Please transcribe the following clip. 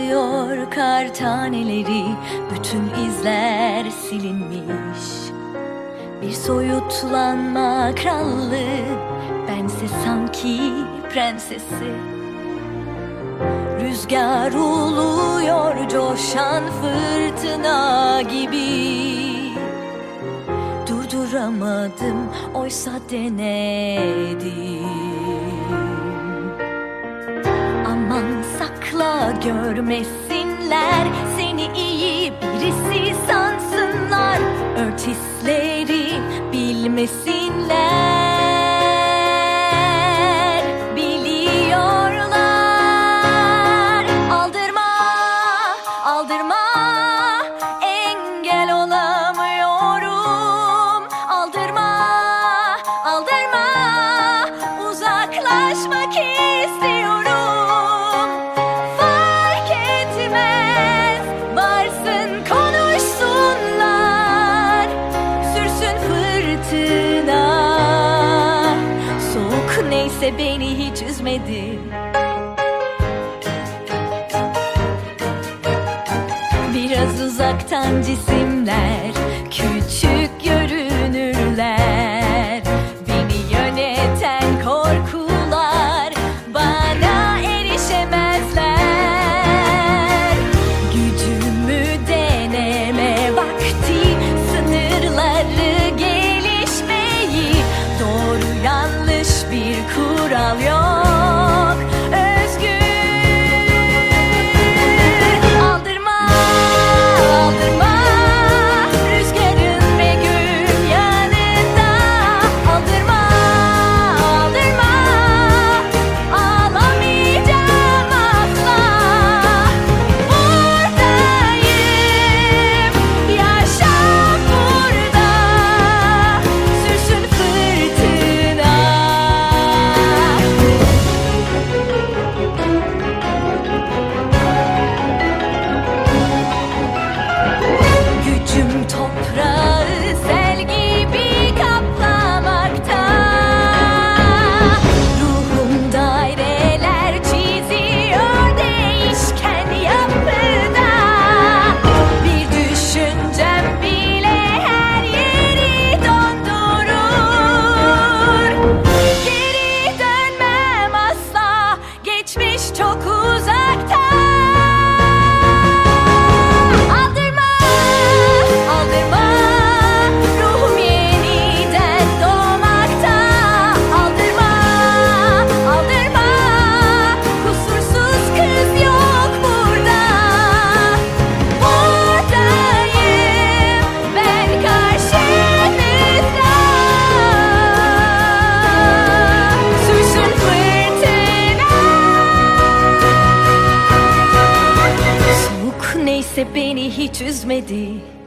yağıyor kar taneleri, bütün izler silinmiş. Bir soyutlanma krallığı, bense sanki prensesi. Rüzgar uluyor coşan fırtına gibi. Durduramadım, oysa denedim. Aman sakla, görmesinler, seni iyi birisi sansınlar. Ört hisleri bilmesinler, biliyorlar. Aldırma, aldırma, engel olamıyorum. Aldırma, aldırma, uzaklaşmak istiyorum. Fark etmez, varsın konuşsunlar, sürsün fırtına. Soğuk neyse beni hiç üzmedi. Biraz uzaktan cisimler, küçük görünürler. Beni yöneten korkular bana erişemezler. Gücümü deneme vakti, sınırları gelişmeyi. Doğru yanlış bir kural yok, özgür. Aldırma, aldırma, rüzgarın ve gün yanında. Aldırma, aldırma, ağlamayacağım asla. Buradayım, yaşam burada, sürsün fırtına. Gücüm toprağı sel gibi kaplamakta. Ruhum daireler çiziyor değişken yapıda. Bir düşüncem bile her yeri dondurur. Geri dönmem asla, geçmiş çok uzakta. Aldırma, aldırma, ruhum yeniden doğmakta. Aldırma, aldırma, kusursuz kız yok burada. Buradayım ben karşınızda, sürsün fırtına. Soğuk neyse beni hiç üzmedi.